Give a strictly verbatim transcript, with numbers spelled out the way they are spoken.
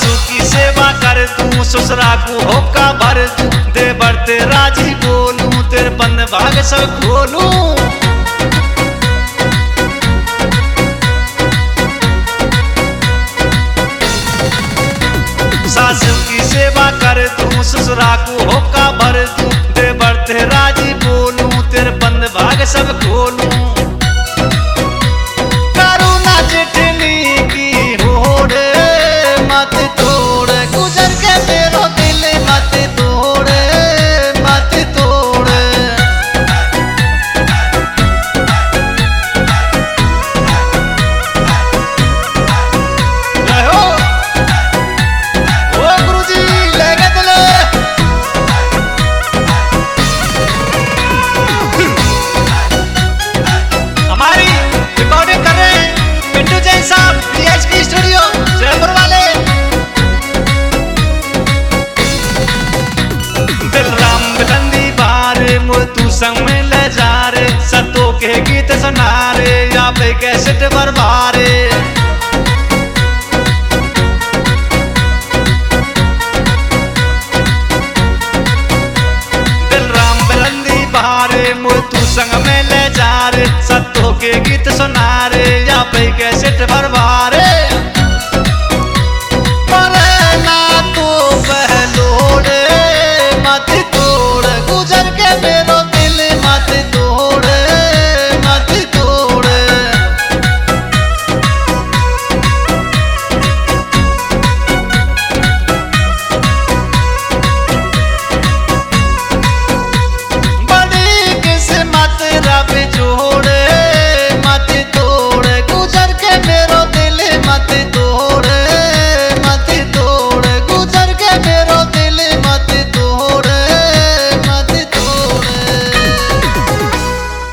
सासू की सेवा कर दूं, ससुरा को होका भर दूं, देवर ते राजी बोलूं, तेरे बंद भाग सब खोलूं। सासू की सेवा कर दूं, ससुरा को होका भर दूं, देवर ते राजी बोलूं, तेरे बंद भाग सब खोलूं। करुणा जितनी की होड़ मत तोड़, गुजर के मेरो दिल मत तोड़, मत तोड़। जय हो ओ गुरुजी, ले गए दिल। हमारी रिकॉर्डिंग कर रहे हैं पिंटू जैन साहब, पीएचपी स्टूडियो जयपुर वाले। दिलराम बिलंदी बारे मुझ तू संग में ले जा रे, सतों के गीत सुना रे, या पे कैसेट बरबारे। दिलराम बिलंदी बारे मुझ तू संग में ले जा रे, सतों के गीत सुना रे, या पे कैसेट बरबारे।